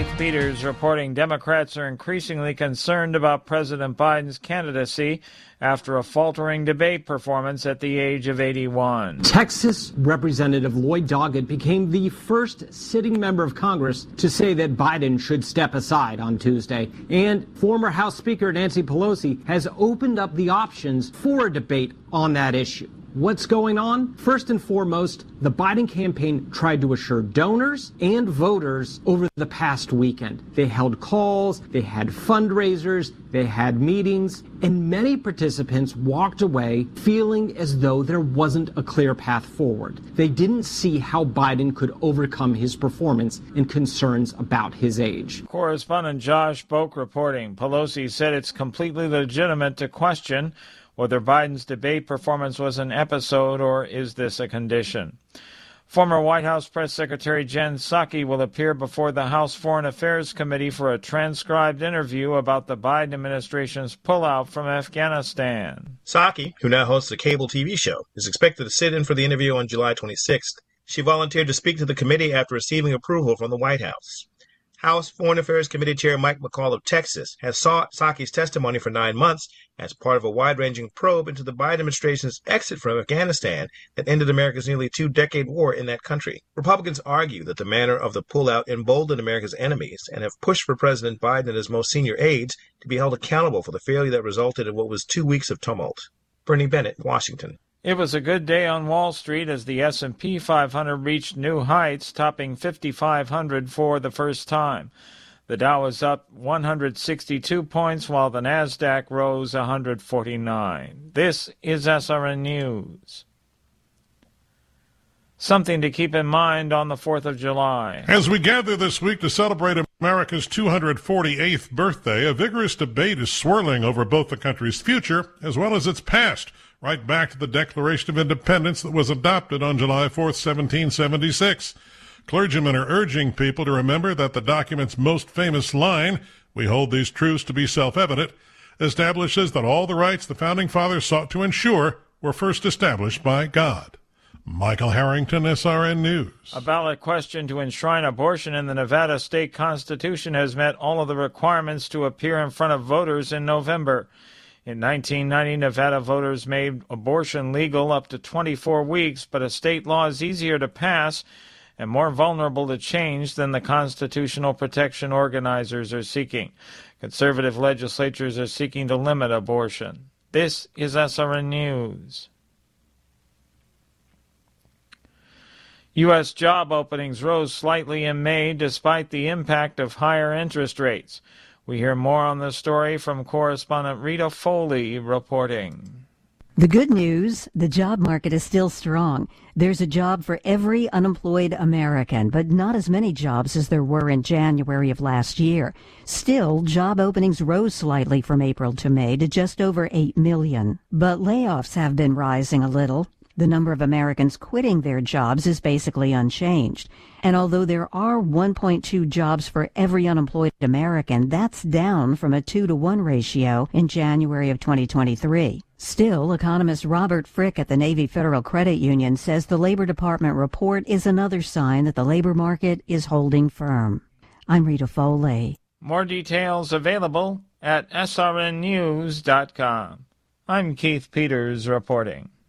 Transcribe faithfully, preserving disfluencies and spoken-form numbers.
Keith Peters reporting Democrats are increasingly concerned about President Biden's candidacy after a faltering debate performance at the age of eighty-one. Texas Representative Lloyd Doggett became the first sitting member of Congress to say that Biden should step aside on Tuesday. And former House Speaker Nancy Pelosi has opened up the options for a debate on that issue. What's going on? First and foremost, the Biden campaign tried to assure donors and voters over the past weekend. They held calls, they had fundraisers, they had meetings, and many participants walked away feeling as though there wasn't a clear path forward. They didn't see how Biden could overcome his performance and concerns about his age. Correspondent Josh Boak reporting Pelosi said it's completely legitimate to question whether Biden's debate performance was an episode or is this a condition. Former White House Press Secretary Jen Psaki will appear before the House Foreign Affairs Committee for a transcribed interview about the Biden administration's pullout from Afghanistan. Psaki, who now hosts a cable T V show, is expected to sit in for the interview on July twenty-sixth. She volunteered to speak to the committee after receiving approval from the White House. House Foreign Affairs Committee Chair Mike McCall of Texas has sought Psaki's testimony for nine months as part of a wide-ranging probe into the Biden administration's exit from Afghanistan that ended America's nearly two-decade war in that country. Republicans argue that the manner of the pullout emboldened America's enemies and have pushed for President Biden and his most senior aides to be held accountable for the failure that resulted in what was two weeks of tumult. Bernie Bennett, Washington. It was a good day on Wall Street as the S and P five hundred reached new heights, topping fifty-five hundred for the first time. The Dow was up one hundred sixty-two points, while the Nasdaq rose one hundred forty-nine. This is S R N News. Something to keep in mind on the fourth of July. As we gather this week to celebrate America's two hundred forty-eighth birthday, a vigorous debate is swirling over both the country's future as well as its past, right back to the Declaration of Independence that was adopted on July fourth, seventeen seventy-six. Clergymen are urging people to remember that the document's most famous line, "We hold these truths to be self-evident," establishes that all the rights the Founding Fathers sought to ensure were first established by God. Michael Harrington, S R N News. A ballot question to enshrine abortion in the Nevada state constitution has met all of the requirements to appear in front of voters in November. In nineteen ninety, Nevada voters made abortion legal up to twenty-four weeks, but a state law is easier to pass and more vulnerable to change than the constitutional protection organizers are seeking. Conservative legislatures are seeking to limit abortion. This is S R N News. U S job openings rose slightly in May despite the impact of higher interest rates. We hear more on the story from correspondent Rita Foley reporting. The good news, the job market is still strong. There's a job for every unemployed American, but not as many jobs as there were in January of last year. Still, job openings rose slightly from April to May to just over eight million. But layoffs have been rising a little. The number of Americans quitting their jobs is basically unchanged. And although there are one point two jobs for every unemployed American, that's down from a two to one ratio in January of twenty twenty-three. Still, economist Robert Frick at the Navy Federal Credit Union says the Labor Department report is another sign that the labor market is holding firm. I'm Rita Foley. More details available at S R N news dot com. I'm Keith Peters reporting.